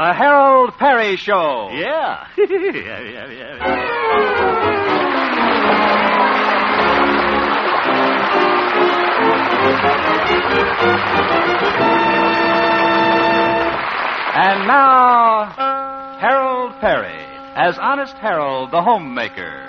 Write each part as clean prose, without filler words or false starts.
The Harold Perry Show. Yeah. And now, Harold Perry as Honest Harold, the homemaker.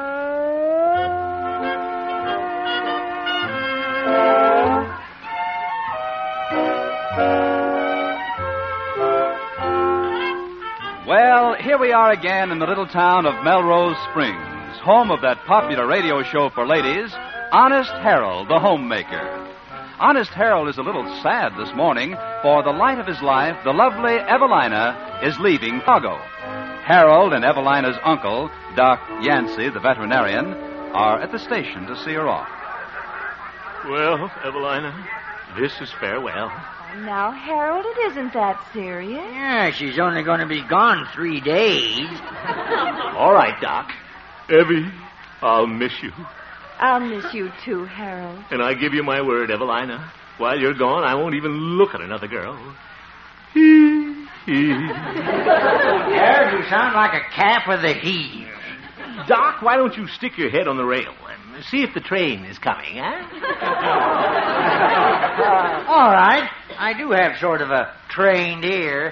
Well, here we are again in the little town of Melrose Springs, home of that popular radio show for ladies, Honest Harold, the homemaker. Honest Harold is a little sad this morning, for the light of his life, the lovely Evelina, is leaving Chicago. Harold and Evelina's uncle, Doc Yancey, the veterinarian, are at the station to see her off. Well, Evelina, this is farewell. Now, Harold, it isn't that serious. Yeah, she's only going to be gone 3 days. All right, Doc. Evie, I'll miss you. I'll miss you too, Harold. And I give you my word, Evelina, while you're gone, I won't even look at another girl. Harold, you sound like a calf with a heave. Doc, why don't you stick your head on the rail and see if the train is coming, huh? All right. I do have sort of a trained ear.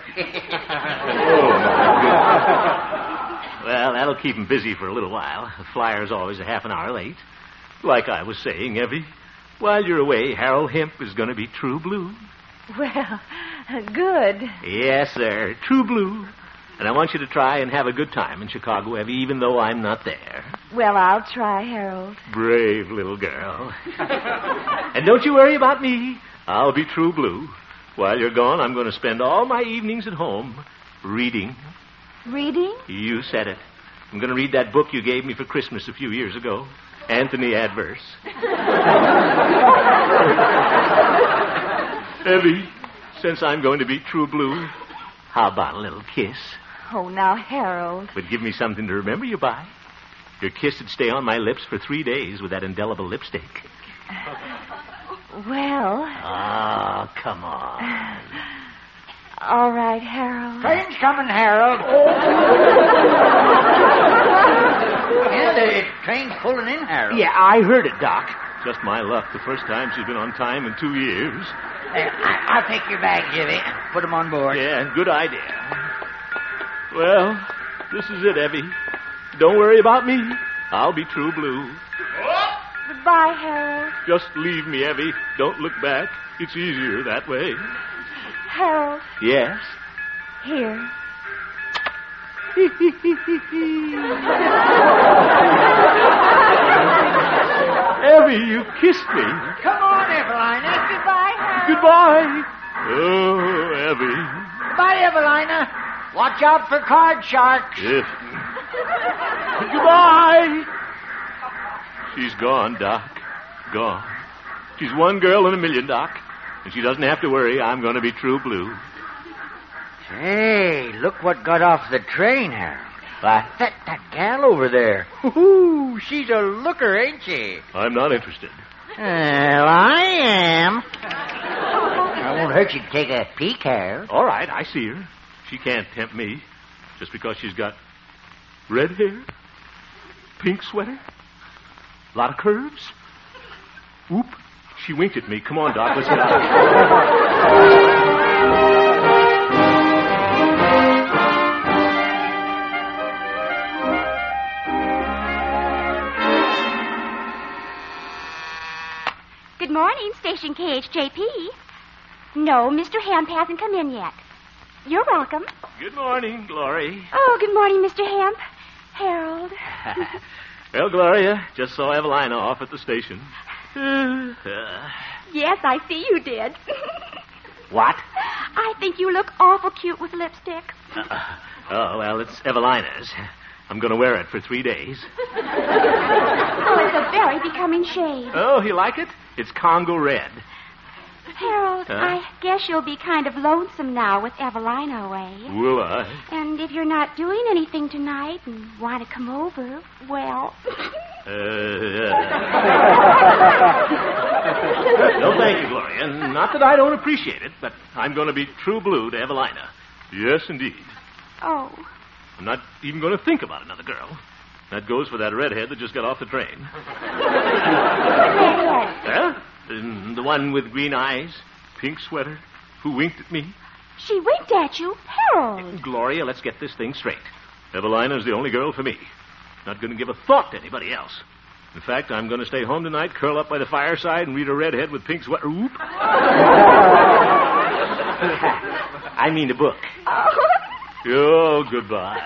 Well, that'll keep him busy for a little while. The flyer's always a half an hour late. Like I was saying, Evie, while you're away, Harold Hemp is going to be true blue. Well, good. Yes, sir, true blue. And I want you to try and have a good time in Chicago, Evie, even though I'm not there. Well, I'll try, Harold. Brave little girl. And don't you worry about me. I'll be true blue. While you're gone, I'm going to spend all my evenings at home reading. Reading? You said it. I'm going to read that book you gave me for Christmas a few years ago, Anthony Adverse. Evie, since I'm going to be true blue, how about a little kiss? Oh, now, Harold. But give me something to remember you by. Your kiss would stay on my lips for 3 days with that indelible lipstick. Well... Oh, come on. All right, Harold. Train's coming, Harold. Yeah, the train's pulling in, Harold. Yeah, I heard it, Doc. Just my luck. The first time she's been on time in 2 years. I'll take your bags, Evie, and put them on board. Yeah, good idea. Well, this is it, Evie. Don't worry about me. I'll be true blue. Goodbye, Harold. Just leave me, Evie. Don't look back. It's easier that way. Harold. Yes? Here. Evie, you kissed me. Come on, Evelina. Goodbye, Harold. Goodbye. Oh, Evie. Goodbye, Evelina. Watch out for card sharks. Goodbye. She's gone, Doc. Gone. She's one girl in a million, Doc. And she doesn't have to worry. I'm going to be true blue. Hey, look what got off the train, Harold. What? That gal over there. Ooh, she's a looker, ain't she? I'm not interested. Well, I am. I won't hurt you to take a peek, Harold. All right, I see her. She can't tempt me just because she's got red hair, pink sweater, a lot of curves. Oop, she winked at me. Come on, Doc, let's get out. Good morning, Station KHJP. No, Mr. Hemp hasn't come in yet. You're welcome. Good morning, Glory. Oh, good morning, Mr. Hemp. Harold. Well, Gloria, just saw Evelina off at the station. Yes, I see you did. What? I think you look awful cute with lipstick. Oh, well, it's Evelina's. I'm going to wear it for 3 days. Oh, it's a very becoming shade. Oh, you like it? It's Congo red. Harold, I guess you'll be kind of lonesome now with Evelina away. Will I? And if you're not doing anything tonight and want to come over, well... No, thank you, Gloria. Not that I don't appreciate it, but I'm going to be true blue to Evelina. Yes, indeed. Oh. I'm not even going to think about another girl. That goes for that redhead that just got off the train. Redhead. Huh? The one with green eyes, pink sweater, who winked at me. She winked at you. Harold. Gloria, let's get this thing straight. Evelina's the only girl for me. Not going to give a thought to anybody else. In fact, I'm going to stay home tonight, curl up by the fireside, and read a redhead with pink sweater. Oop. I mean the book. Oh, goodbye.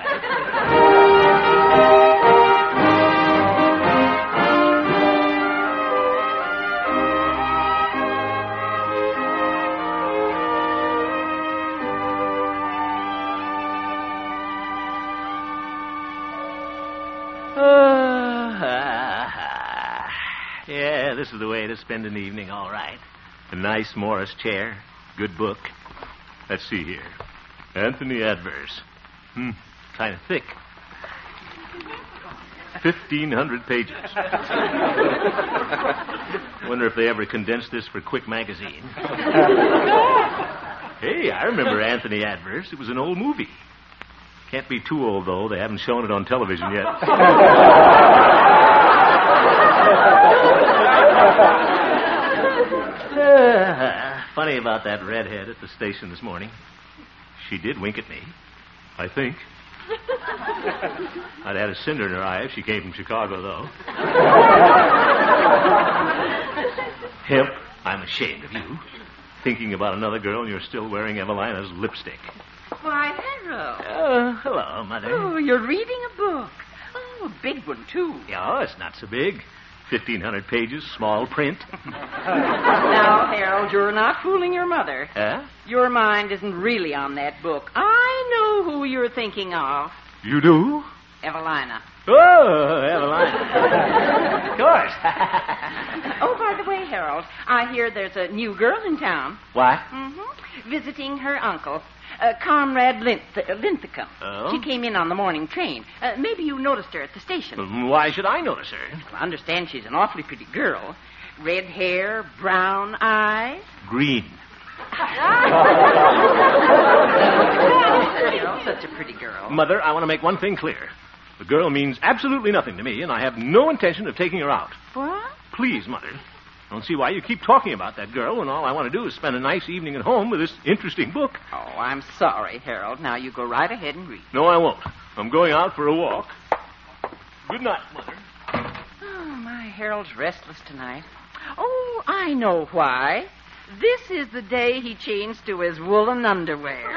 Yeah, this is the way to spend an evening, all right. A nice Morris chair, good book. Let's see here. Anthony Adverse. Kind of thick. 1,500 pages. Wonder if they ever condensed this for Quick Magazine. Hey, I remember Anthony Adverse. It was an old movie. Can't be too old, though. They haven't shown it on television yet. Funny about that redhead at the station this morning. She did wink at me, I think. I'd had a cinder in her eye if she came from Chicago, though. Hemp, I'm ashamed of you. Thinking about another girl and you're still wearing Evelina's lipstick. Why, Harold. Hello, Mother. Oh, you're reading a book. Oh, a big one, too. Yeah, it's not so big. 1,500 pages, small print. Now, Harold, you're not fooling your mother. Huh? Your mind isn't really on that book. I know who you're thinking of. You do? Evelina. Oh, Evelina. Of course. Oh, by the way, Harold, I hear there's a new girl in town. What? Mm-hmm. Visiting her uncle, Comrade Linthicum. Oh? She came in on the morning train. Maybe you noticed her at the station. Why should I notice her? Well, I understand she's an awfully pretty girl. Red hair, brown eyes. Green. You know, such a pretty girl. Mother, I want to make one thing clear. The girl means absolutely nothing to me, and I have no intention of taking her out. What? Please, Mother. I don't see why you keep talking about that girl when all I want to do is spend a nice evening at home with this interesting book. Oh, I'm sorry, Harold. Now you go right ahead and read. No, I won't. I'm going out for a walk. Good night, Mother. Oh, my Harold's restless tonight. Oh, I know why. This is the day he changed to his woolen underwear.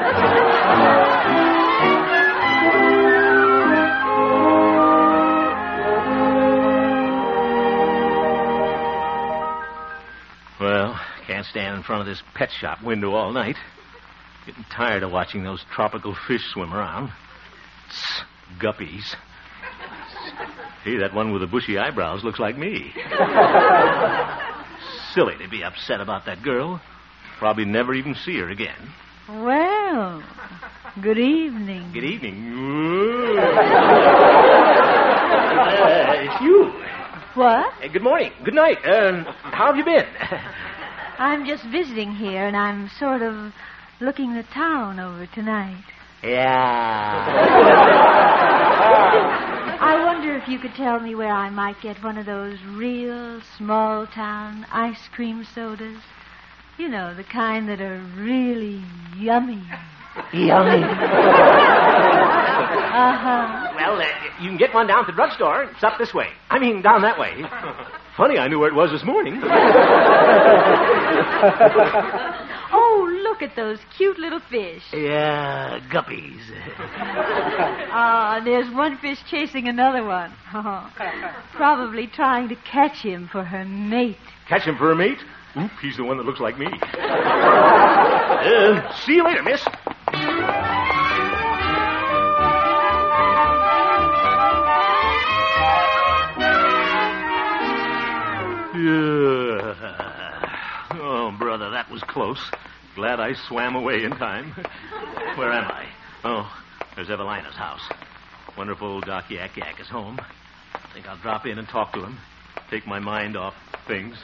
Well, can't stand in front of this pet shop window all night. Getting tired of watching those tropical fish swim around. Guppies. Hey, that one with the bushy eyebrows looks like me. Silly to be upset about that girl. Probably never even see her again. Well, good evening. Good evening. It's you. What? Good morning. Good night. How have you been? I'm just visiting here, and I'm sort of looking the town over tonight. Yeah. I wonder if you could tell me where I might get one of those real small-town ice cream sodas. You know, the kind that are really yummy. Yummy. Uh-huh. Well, you can get one down at the drugstore. It's up this way. I mean, down that way. Funny, I knew where it was this morning. Oh, look at those cute little fish. Yeah, guppies. Ah, there's one fish chasing another one. Oh, probably trying to catch him for her mate. Catch him for a mate? Oop, he's the one that looks like me. See you later, miss. Yeah. Oh, brother, that was close. Glad I swam away in time. Where am I? Oh, there's Evelina's house. Wonderful old Doc Yak Yak is home. I think I'll drop in and talk to him. Take my mind off things.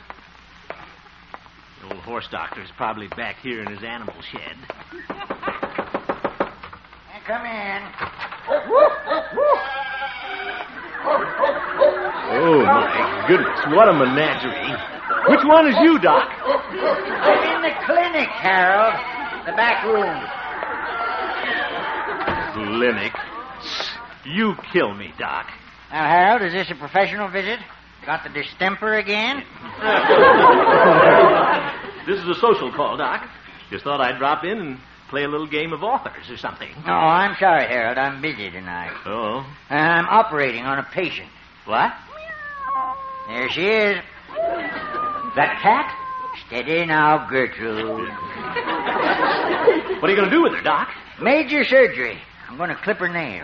The old horse doctor is probably back here in his animal shed. come in. Oh, my goodness. What a menagerie. Which one is you, Doc? I'm in the clinic, Harold. The back room. Clinic. You kill me, Doc. Now, Harold, is this a professional visit? Got the distemper again? This is a social call, Doc. Just thought I'd drop in and play a little game of authors or something. No, I'm sorry, Harold. I'm busy tonight. Oh? I'm operating on a patient. What? There she is. That cat? Steady now, Gertrude. What are you going to do with her, Doc? Major surgery. I'm going to clip her nails.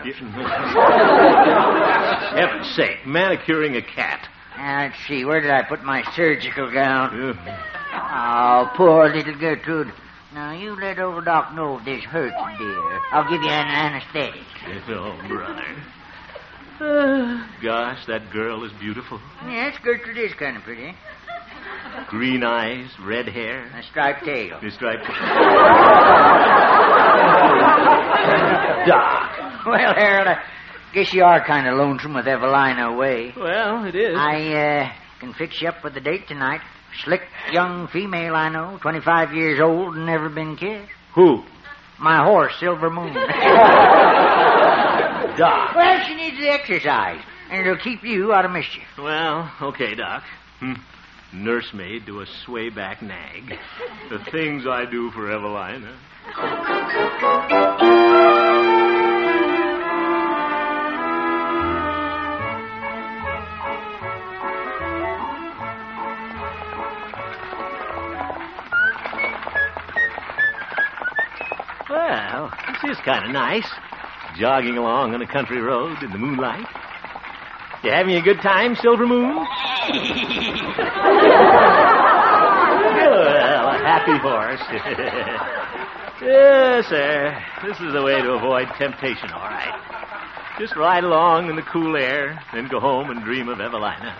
Heaven's sake, manicuring a cat. Now, let's see. Where did I put my surgical gown? Oh, poor little Gertrude. Now, you let old Doc know if this hurts, dear. I'll give you an anesthetic. Oh, brother. Gosh, that girl is beautiful. Yes, Gertrude is kind of pretty. Green eyes, red hair. A striped tail. Your striped Doc. Well, Harold, I guess you are kind of lonesome with Evelina away. Well, it is. I can fix you up with the date tonight. Slick young female I know, 25 years old and never been kissed. Who? My horse, Silver Moon. Doc. Well, she needs the exercise, and it'll keep you out of mischief. Well, okay, Doc. Nursemaid to a sway-back nag. The things I do for Evelina. Well, this is kind of nice. Jogging along on a country road in the moonlight. You having a good time, Silver Moon? Well, a happy horse. Yes, sir. This is the way to avoid temptation, all right. Just ride along in the cool air, then go home and dream of Evelina.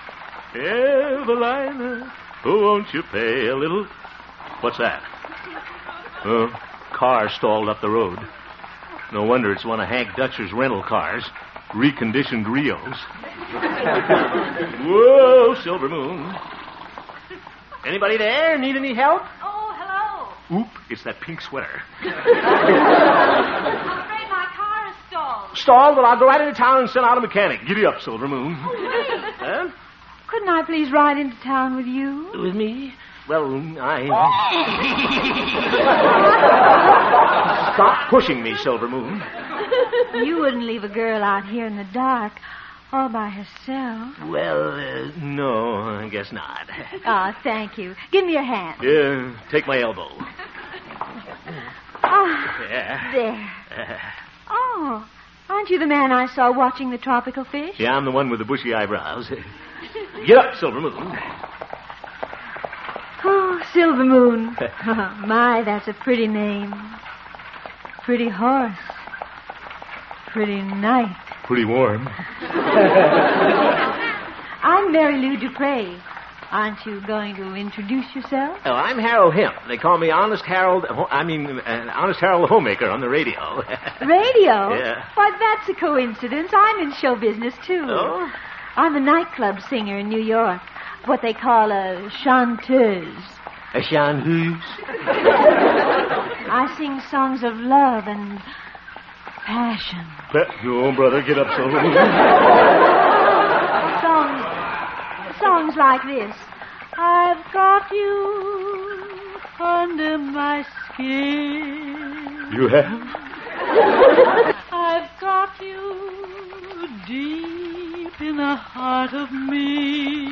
Evelina, oh, won't you pay a little... What's that? Car stalled up the road. No wonder it's one of Hank Dutcher's rental cars. Reconditioned Rios. Whoa, Silver Moon. Anybody there? Need any help? Oh, hello. Oop, it's that pink sweater. I'm afraid my car is stalled. Stalled? Well, I'll go right into town and send out a mechanic. Giddy up, Silver Moon. Huh? Couldn't I please ride into town with you? With me? Well, Stop pushing me, Silver Moon. You wouldn't leave a girl out here in the dark all by herself. Well, no, I guess not. Oh, thank you. Give me your hand. Take my elbow. Ah, Yeah. there. Oh, aren't you the man I saw watching the tropical fish? Yeah, I'm the one with the bushy eyebrows. Get up, Silver Moon. Oh, Silver Moon. My, that's a pretty name. Pretty horse. Pretty night. Pretty warm. I'm Mary Lou Dupre. Aren't you going to introduce yourself? Oh, I'm Harold Hemp. They call me Honest Harold the Homemaker on the radio. Radio? Yeah. Why, that's a coincidence. I'm in show business, too. Oh? I'm a nightclub singer in New York. What they call a chanteuse. A chanteuse? I sing songs of love and passion. No, brother, get up, Silver Moon. Songs like this. I've got you under my skin. You have? I've got you deep in the heart of me.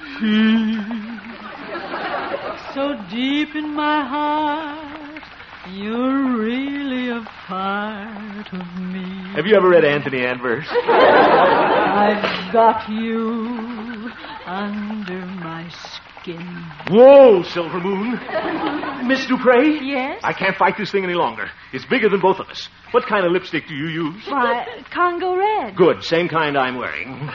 So deep in my heart, you're really a part of me. Have you ever read Anthony Adverse? I've got you under my skin. Whoa, Silver Moon. Miss Dupre? Yes? I can't fight this thing any longer. It's bigger than both of us. What kind of lipstick do you use? Why, Congo Red. Good, same kind I'm wearing.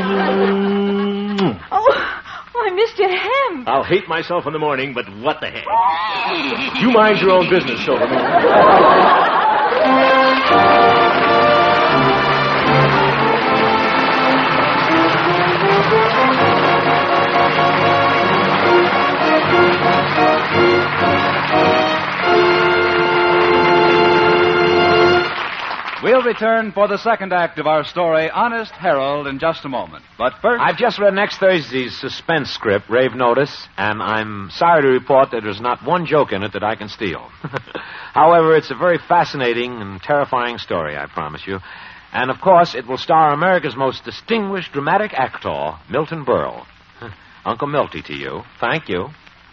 Why, Mr. Hemp. I'll hate myself in the morning, but what the heck? You mind your own business, Silver Moon. We'll return for the second act of our story, Honest Harold, in just a moment. But first... I've just read next Thursday's suspense script, Rave Notice, and I'm sorry to report that there's not one joke in it that I can steal. However, it's a very fascinating and terrifying story, I promise you. And, of course, it will star America's most distinguished dramatic actor, Milton Berle. Uncle Milty to you. Thank you.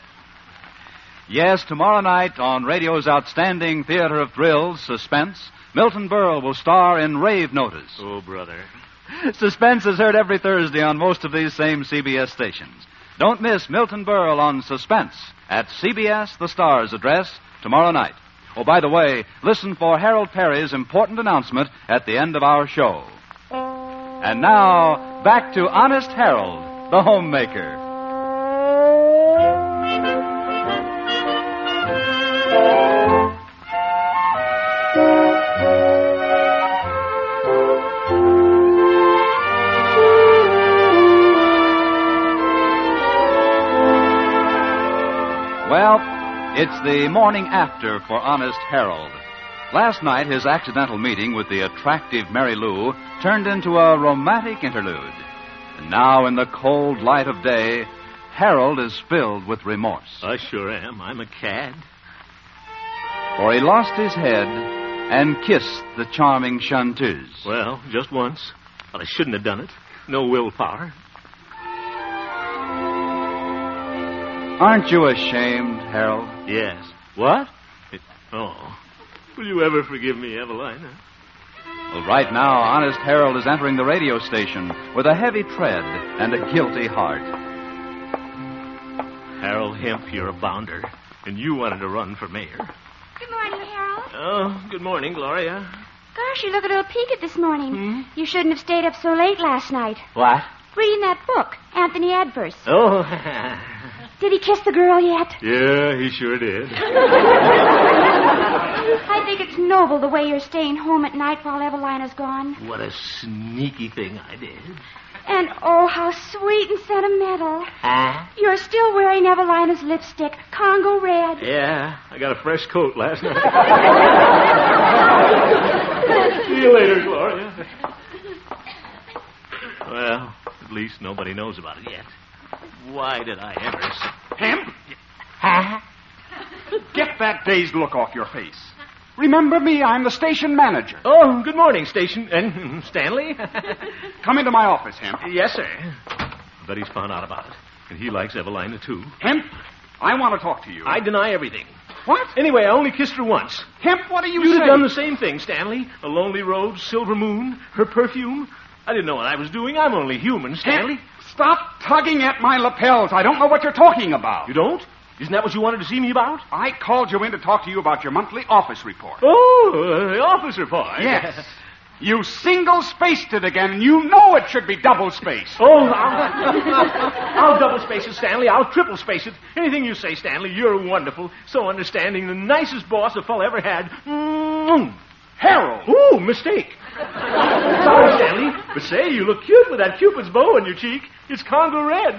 Yes, tomorrow night on radio's outstanding theater of thrills, Suspense, Milton Berle will star in Rave Notice. Oh, brother. Suspense is heard every Thursday on most of these same CBS stations. Don't miss Milton Berle on Suspense at CBS, the Star's address, tomorrow night. Oh, by the way, listen for Harold Perry's important announcement at the end of our show. And now, back to Honest Harold, the homemaker. Well, it's the morning after for Honest Harold. Last night, his accidental meeting with the attractive Mary Lou turned into a romantic interlude. And now, in the cold light of day, Harold is filled with remorse. I sure am. I'm a cad. For he lost his head and kissed the charming chanteuse. Well, just once. But I shouldn't have done it. No willpower. Aren't you ashamed, Harold? Yes. What? Oh. Will you ever forgive me, Evelina? Well, right now, Honest Harold is entering the radio station with a heavy tread and a guilty heart. Harold Hemp, you're a bounder. And you wanted to run for mayor. Good morning, Harold. Oh, good morning, Gloria. Gosh, you look a little peaked this morning. You shouldn't have stayed up so late last night. What? Reading that book, Anthony Adverse. Oh. Did he kiss the girl yet? Yeah, he sure did. I think it's noble the way you're staying home at night while Evelina's gone. What a sneaky thing I did. And oh, how sweet and sentimental. Huh? You're still wearing Evelina's lipstick, Congo red. Yeah, I got a fresh coat last night. See you later, Gloria. Well, at least nobody knows about it yet. Why did I ever... Hemp? Get that dazed look off your face. Remember me, I'm the station manager. Oh, good morning, station... And Stanley? Come into my office, Hemp. Yes, sir. I bet he's found out about it. And he likes Evelina, too. Hemp, I want to talk to you. I deny everything. What? Anyway, I only kissed her once. Hemp, what are you You'd saying? have done the same thing, Stanley. A lonely road, silver moon, her perfume. I didn't know what I was doing. I'm only human, Stanley. Hemp, stop tugging at my lapels. I don't know what you're talking about. You don't? Isn't that what you wanted to see me about? I called you in to talk to you about your monthly office report. Oh, the office report. Yes. You single-spaced it again. You know it should be double-spaced. Oh, I'll double-space it, Stanley. I'll triple-space it. Anything you say, Stanley. You're wonderful, so understanding, the nicest boss a fellow ever had. Harold. Ooh, mistake. Sorry, Stanley. But say, you look cute with that Cupid's bow on your cheek. It's Congo red.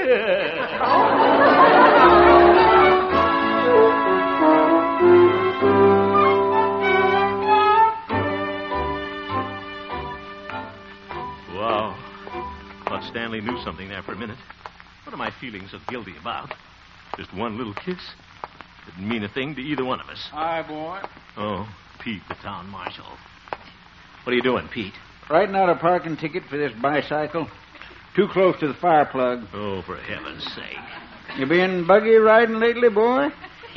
Wow. Thought Stanley knew something there for a minute. What am I feeling so guilty about? Just one little kiss. Didn't mean a thing to either one of us. Hi, boy. Oh, Pete, the town marshal. What are you doing, Pete? Writing out a parking ticket for this bicycle. Too close to the fire plug. Oh, for heaven's sake. You been buggy riding lately, boy?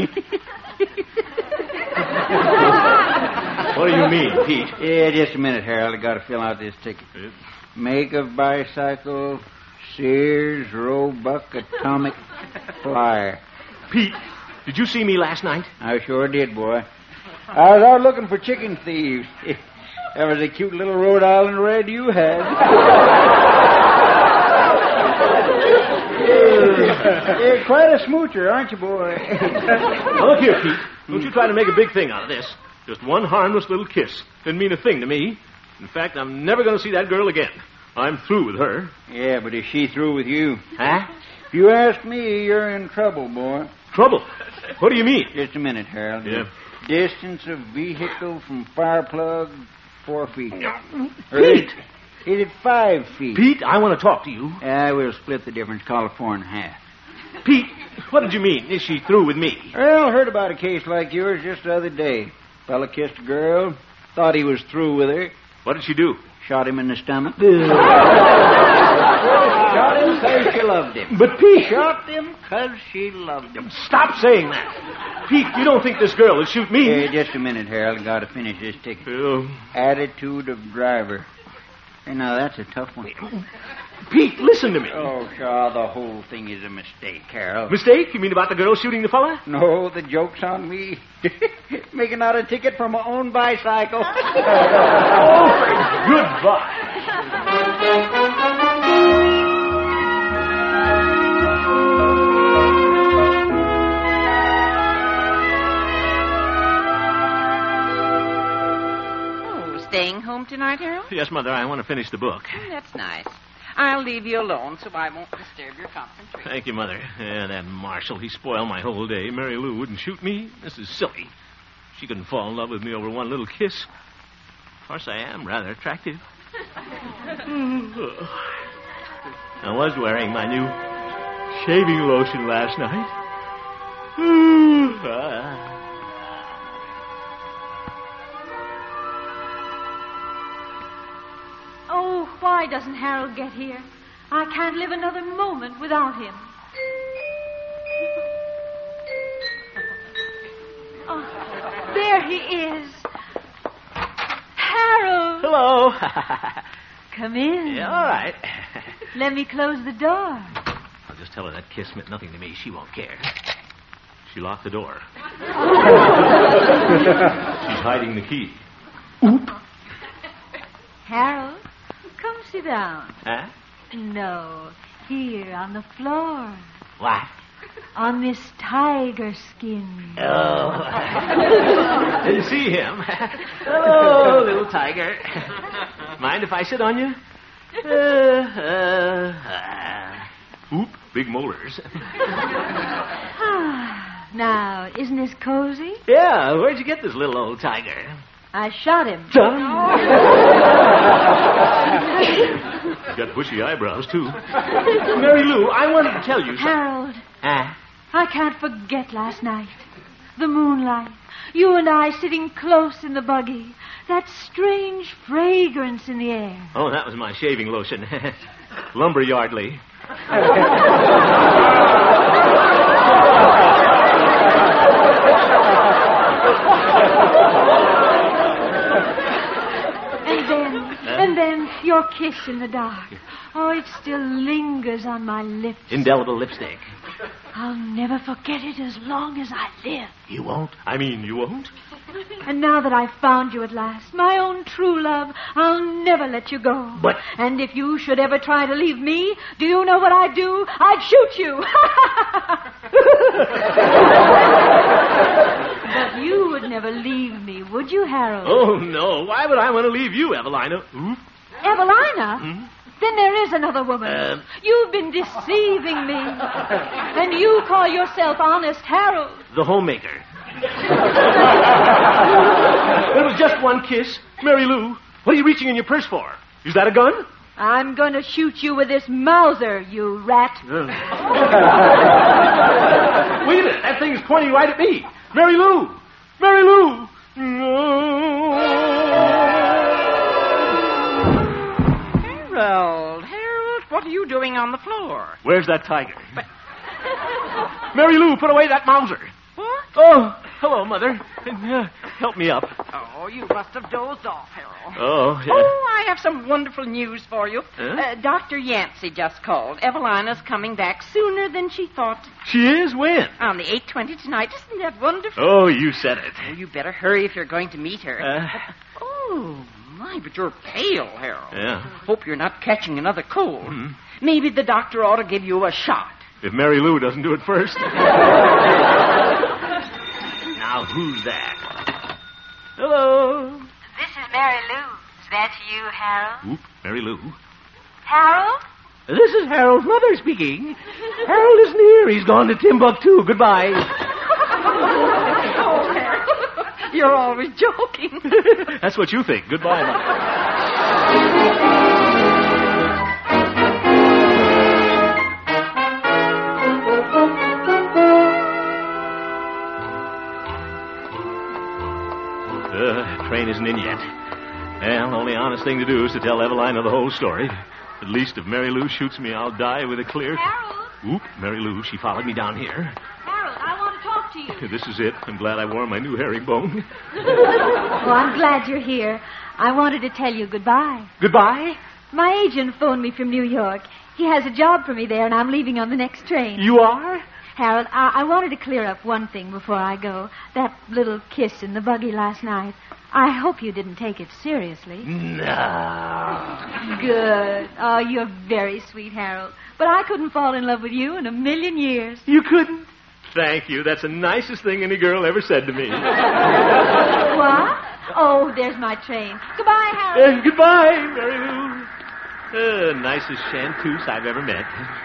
What do you mean, Pete? Yeah, just a minute, Harold. I got to fill out this ticket. Make of bicycle, Sears, Roebuck, Atomic, Flyer. Pete, did you see me last night? I sure did, boy. I was out looking for chicken thieves. That was a cute little Rhode Island red you had. You're quite a smoocher, aren't you, boy? Now, look here, Pete. Don't you try to make a big thing out of this. Just one harmless little kiss. Didn't mean a thing to me. In fact, I'm never going to see that girl again. I'm through with her. Yeah, but is she through with you? Huh? If you ask me, you're in trouble, boy. Trouble? What do you mean? Just a minute, Harold. Yeah. Distance of vehicle from fire plug, 4 feet. Or is it 5 feet? Pete, I want to talk to you. We'll split the difference, call it 4 1/2. Pete, what did you mean? Is she through with me? Well, heard about a case like yours just the other day. Fella kissed a girl, thought he was through with her. What did she do? Shot him in the stomach. Shot him because she loved him. But Pete... Shot him because she loved him. Stop saying that. Pete, you don't think this girl will shoot me? Hey, just a minute, Harold. Got to finish this ticket. Attitude of driver. Hey, now, that's a tough one. Pete, listen to me. Oh, Shaw, the whole thing is a mistake, Harold. Mistake? You mean about the girl shooting the fella? No, the joke's on me. Making out a ticket from my own bicycle. Goodbye. Staying home tonight, Harold? Yes, Mother, I want to finish the book. That's nice. I'll leave you alone so I won't disturb your concentration. Thank you, Mother. Yeah, that Marshal, he spoiled my whole day. Mary Lou wouldn't shoot me. This is silly. She couldn't fall in love with me over one little kiss. Of course, I am rather attractive. I was wearing my new shaving lotion last night. Oh, why doesn't Harold get here? I can't live another moment without him. Oh, there he is. Harold! Hello. Come in. Yeah, all right. Let me close the door. I'll just tell her that kiss meant nothing to me. She won't care. She locked the door. She's hiding the key. Oop. Harold, come sit down. Huh? No, here on the floor. What? On this tiger skin. Oh. Didn't see him. Hello, little tiger. Mind if I sit on you? Oop, big molars. Now, isn't this cozy? Yeah, where'd you get this little old tiger? I shot him. He's got bushy eyebrows, too. Mary Lou, I wanted to tell you something. Harold, I can't forget last night. The moonlight. You and I sitting close in the buggy. That strange fragrance in the air. Oh, that was my shaving lotion. Lumberyardly. And then your kiss in the dark. Oh, it still lingers on my lips. Indelible lipstick. I'll never forget it as long as I live. You won't? I mean, you won't? And now that I've found you at last, my own true love, I'll never let you go. But... And if you should ever try to leave me, do you know what I'd do? I'd shoot you. But you would never leave me, would you, Harold? Oh, no. Why would I want to leave you, Evelina? Ooh. Evelina? Hmm? Then there is another woman. You've been deceiving me. And you call yourself Honest Harold. The homemaker. It was just one kiss. Mary Lou, what are you reaching in your purse for? Is that a gun? I'm going to shoot you with this Mauser, you rat. Wait a minute. That thing is pointing right at me. Mary Lou! Mary Lou! Harold, what are you doing on the floor? Where's that tiger? Mary Lou, put away that Mauser. What? Oh, hello, Mother. Help me up. Oh, you must have dozed off, Harold. Oh, yeah. Oh, I have some wonderful news for you. Dr. Yancey just called. Evelina's coming back sooner than she thought. She is? When? On the 8:20 tonight. Isn't that wonderful? Oh, you said it. Oh, you better hurry if you're going to meet her. Oh, my, but you're pale, Harold. Yeah. Hope you're not catching another cold. Mm-hmm. Maybe the doctor ought to give you a shot. If Mary Lou doesn't do it first. Now, who's that? Hello. This is Mary Lou. Is that you, Harold? Oop, Mary Lou. Harold? This is Harold's mother speaking. Harold isn't here. He's gone to Timbuktu. Goodbye. Oh, Harold. You're always joking. That's what you think. Goodbye, Mother. Train isn't in yet. Well, the only honest thing to do is to tell Evelina the whole story. At least if Mary Lou shoots me, I'll die with a clear... Harold? Oop, Mary Lou, she followed me down here. Harold, I want to talk to you. This is it. I'm glad I wore my new herringbone. Oh, I'm glad you're here. I wanted to tell you goodbye. Goodbye? My agent phoned me from New York. He has a job for me there, and I'm leaving on the next train. You are? Harold, I wanted to clear up one thing before I go. That little kiss in the buggy last night. I hope you didn't take it seriously. No. Good. Oh, you're very sweet, Harold. But I couldn't fall in love with you in a million years. You couldn't? Thank you. That's the nicest thing any girl ever said to me. What? Oh, there's my train. Goodbye, Harold. And goodbye, Mary Lou. Nicest chanteuse I've ever met.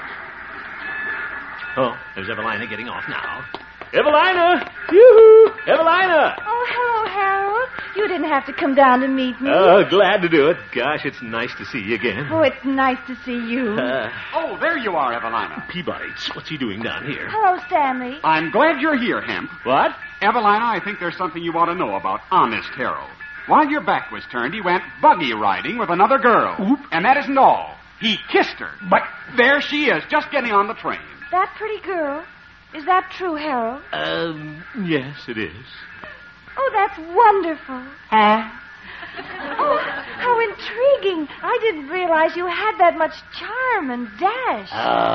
Oh, there's Evelina getting off now. Evelina! Yoo-hoo! Evelina! Oh, hello, Harold. You didn't have to come down to meet me. Oh, glad to do it. Gosh, it's nice to see you again. Oh, it's nice to see you. Oh, there you are, Evelina. Peabody, what's he doing down here? Hello, Stanley. I'm glad you're here, Hemp. What? Evelina, I think there's something you ought to know about Honest Harold. While your back was turned, he went buggy riding with another girl. Oop. And that isn't all. He kissed her. But there she is, just getting on the train. That pretty girl. Is that true, Harold? Yes, it is. Oh, that's wonderful. Huh? Oh, how intriguing. I didn't realize you had that much charm and dash.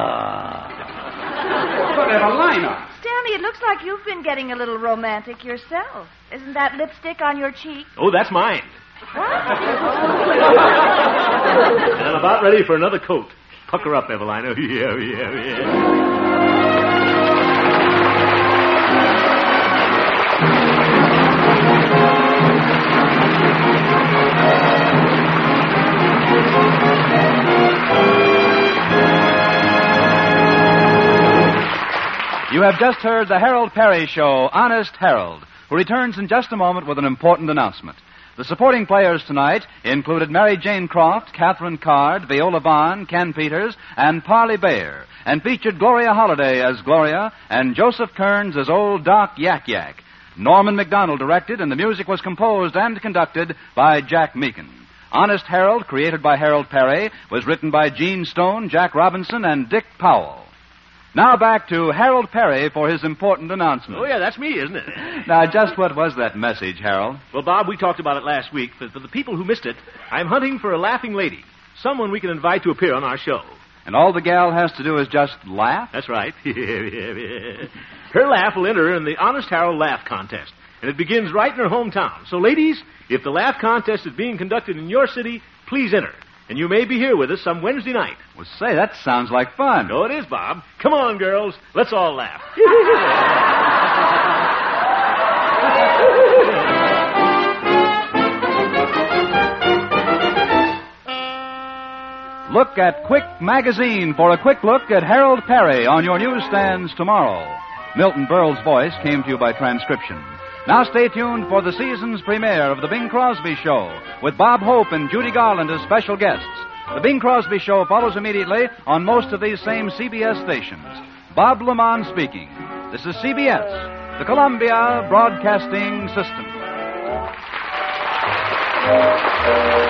But Evelina. Stanley, it looks like you've been getting a little romantic yourself. Isn't that lipstick on your cheek? Oh, that's mine. What? And I'm about ready for another coat. Pucker up, Evelina. Yeah. You have just heard the Harold Perry Show, Honest Harold, who returns in just a moment with an important announcement. The supporting players tonight included Mary Jane Croft, Catherine Card, Viola Vaughn, Ken Peters, and Parley Bayer, and featured Gloria Holliday as Gloria and Joseph Kearns as Old Doc Yak Yak. Norman McDonald directed, and the music was composed and conducted by Jack Meakin. Honest Harold, created by Harold Perry, was written by Gene Stone, Jack Robinson, and Dick Powell. Now back to Harold Perry for his important announcement. Oh, yeah, that's me, isn't it? Now, just what was that message, Harold? Well, Bob, we talked about it last week. For the people who missed it, I'm hunting for a laughing lady, someone we can invite to appear on our show. And all the gal has to do is just laugh? That's right. Her laugh will enter in the Honest Harold Laugh Contest, and it begins right in her hometown. So, ladies, if the laugh contest is being conducted in your city, please enter. And you may be here with us some Wednesday night. Well, say, that sounds like fun. Oh, it is, Bob. Come on, girls. Let's all laugh. Look at Quick Magazine for a quick look at Harold Perry on your newsstands tomorrow. Milton Berle's voice came to you by transcription. Now stay tuned for the season's premiere of The Bing Crosby Show with Bob Hope and Judy Garland as special guests. The Bing Crosby Show follows immediately on most of these same CBS stations. Bob Lamont speaking. This is CBS, the Columbia Broadcasting System.